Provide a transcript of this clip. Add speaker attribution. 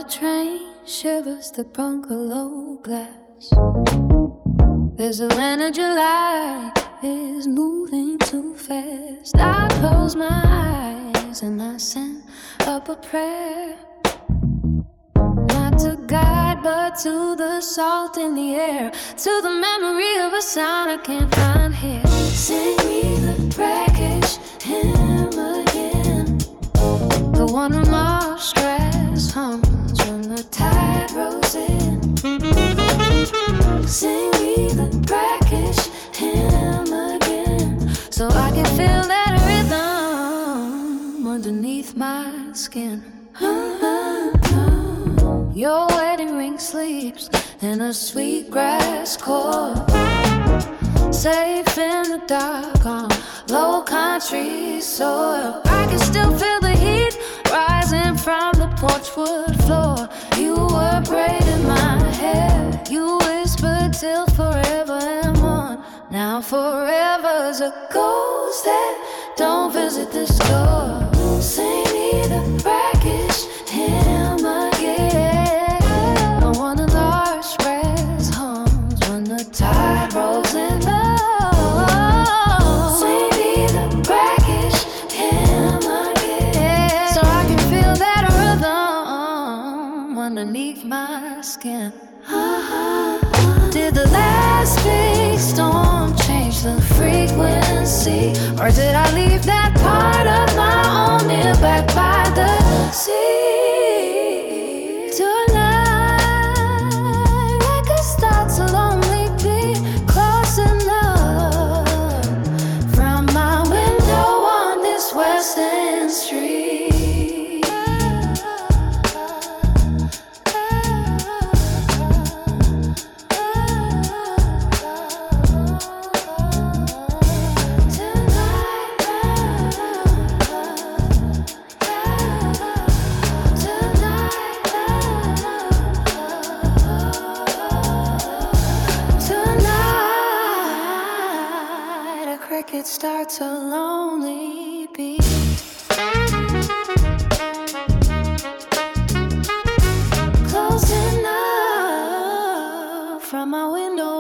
Speaker 1: train shivers the bungalow glass. There's a energy light is moving too fast. I close my eyes and I send up a prayer, not to God but to the salt in the air, to the memory of a sound I can't find here. Sing me the brackish hymn again, the one where my stress hums when the tide rolls in. Sing me the brackish hymn again, so I can feel that rhythm underneath my skin. Your wedding ring sleeps in a sweet grass court, safe in the dark on low country soil. I can still feel the heat rising from the porch wood floor. You were braiding my hair, you whispered till forever and more. Now forever's a ghost that don't visit this door. Sing me the brackish hymn again, the one of large brass hums when the tide rolls in. Sing me the brackish hymn again, so I can feel that rhythm underneath my skin. Did the last big storm change the frequency, or did I leave that part of my own ear back by the sea? Tonight I could start to only be close enough from my window on this West End street. It starts a lonely beat. Close enough from my window